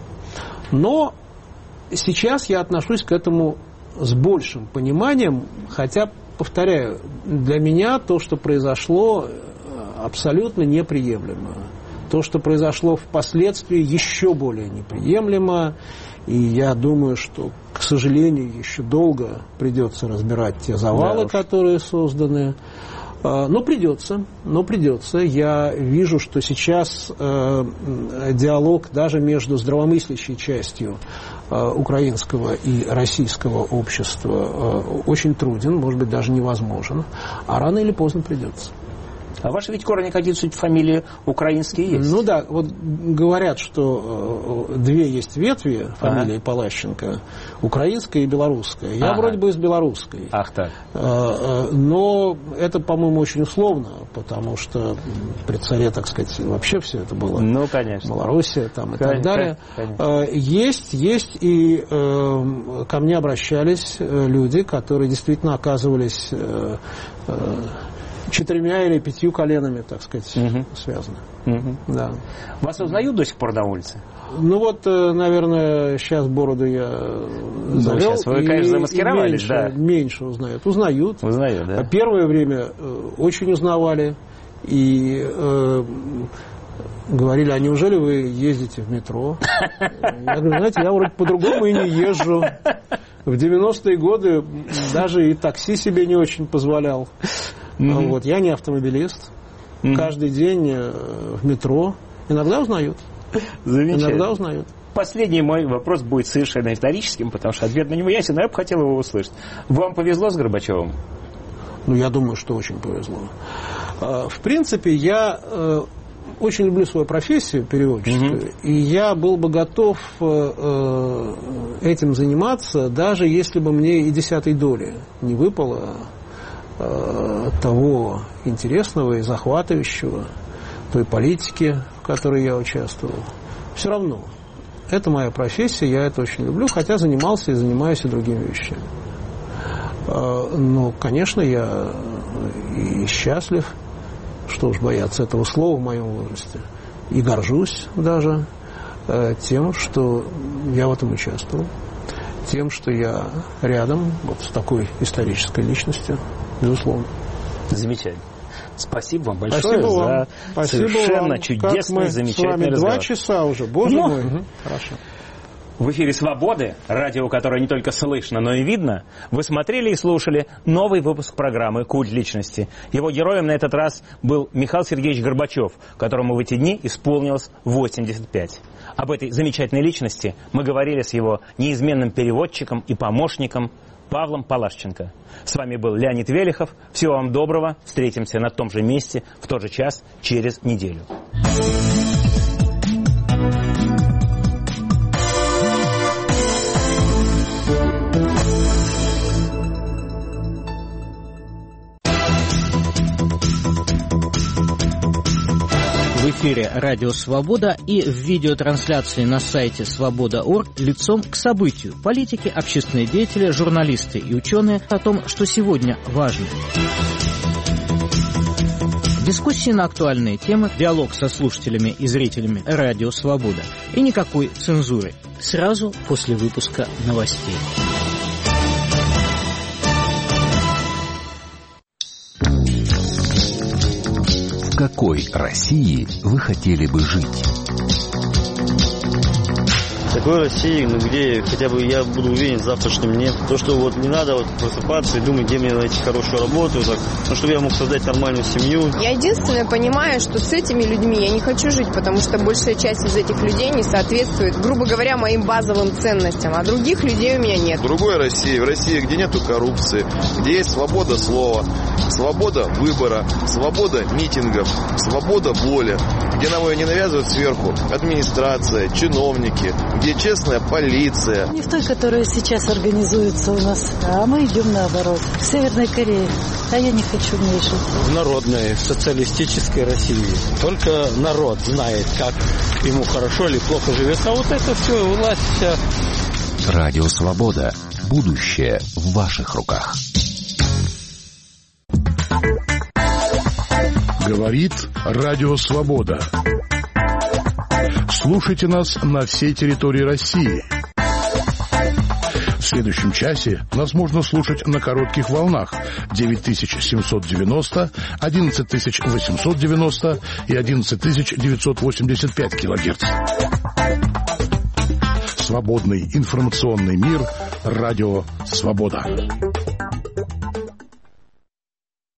Но сейчас я отношусь к этому с большим пониманием, хотя, повторяю, для меня то, что произошло, абсолютно неприемлемо. То, что произошло впоследствии, еще более неприемлемо. И я думаю, что, к сожалению, еще долго придется разбирать те завалы, да которые созданы. Но придется, но придется. Я вижу, что сейчас э, диалог даже между здравомыслящей частью э, украинского и российского общества э, очень труден, может быть, даже невозможен. А рано или поздно придется. А ваши ведь корни какие-то, суть, фамилии украинские есть? Ну да, вот говорят, что э, две есть ветви фамилии ага. Палащенко, украинская и белорусская. Я ага. вроде бы из белорусской. Ах так. Э, э, но это, по-моему, очень условно, потому что при царе, так сказать, вообще все это было. Ну, конечно. Малороссия там и конечно, так далее. Э, есть, есть и э, ко мне обращались люди, которые действительно оказывались... Э, э, четырьмя или пятью коленами, так сказать, угу. связаны. Угу. Да. Вас узнают до сих пор на улице? Ну вот, наверное, сейчас бороду я завел. Ну, сейчас вы, и, конечно, замаскировались, меньше, да. Меньше узнают. Узнают. Узнают, да. Первое время очень узнавали. И э, говорили, а неужели вы ездите в метро? Я говорю, знаете, я вроде по-другому и не езжу. В девяностые годы даже и такси себе не очень позволял. Mm-hmm. Вот, я не автомобилист. Mm-hmm. Каждый день в метро. Иногда узнают. Замечательно. Иногда узнают. Последний мой вопрос будет совершенно риторическим, потому что ответ на него ясен, но я бы хотел его услышать. Вам повезло с Горбачевым? Ну, я думаю, что очень повезло. В принципе, я очень люблю свою профессию переводческую, mm-hmm. и я был бы готов этим заниматься, даже если бы мне и десятой доли не выпало того интересного и захватывающего, той политики, в которой я участвовал. Все равно. Это моя профессия, я это очень люблю, хотя занимался и занимаюсь и другими вещами. Но, конечно, я и счастлив, что уж бояться этого слова в моем возрасте, и горжусь даже тем, что я в этом участвовал, тем, что я рядом вот с такой исторической личностью. Безусловно. Замечательно. Спасибо вам большое Спасибо за вам. Спасибо совершенно вам. чудесный, замечательный разговор. Два часа уже, боже ну, мой. Угу. Хорошо. В эфире «Свободы», радио, которое не только слышно, но и видно, вы смотрели и слушали новый выпуск программы «Культ личности». Его героем на этот раз был Михаил Сергеевич Горбачев, которому в эти дни исполнилось восемьдесят пять. Об этой замечательной личности мы говорили с его неизменным переводчиком и помощником Павлом Палащенко. С вами был Леонид Велихов. Всего вам доброго. Встретимся на том же месте в тот же час через неделю. В эфире «Радио Свобода» и в видеотрансляции на сайте свобода точка орг лицом к событию. Политики, общественные деятели, журналисты и ученые о том, что сегодня важно. Дискуссии на актуальные темы, диалог со слушателями и зрителями «Радио Свобода». И никакой цензуры. Сразу после выпуска новостей. В какой России вы хотели бы жить? Такой России, ну, где хотя бы я буду уверен в завтрашнем дне. То, что вот не надо вот просыпаться и думать, где мне найти хорошую работу, так, ну, чтобы я мог создать нормальную семью. Я единственное понимаю, что с этими людьми я не хочу жить, потому что большая часть из этих людей не соответствует, грубо говоря, моим базовым ценностям, а других людей у меня нет. В другой России, в России, где нету коррупции, где есть свобода слова, свобода выбора, свобода митингов, свобода воли, где нам ее не навязывают сверху администрация, чиновники, где честная полиция. Не в той, которая сейчас организуется у нас, а мы идем наоборот. В Северной Корее. А я не хочу в ней жить. В народной, социалистической России. Только народ знает, как ему хорошо или плохо живет. А вот это все, власть вся. Радио Свобода. Будущее в ваших руках. Говорит Радио Свобода. Слушайте нас на всей территории России. В следующем часе нас можно слушать на коротких волнах девять тысяч семьсот девяносто, одиннадцать тысяч восемьсот девяносто и одиннадцать тысяч девятьсот восемьдесят пять килогерц. Свободный информационный мир. Радио Свобода.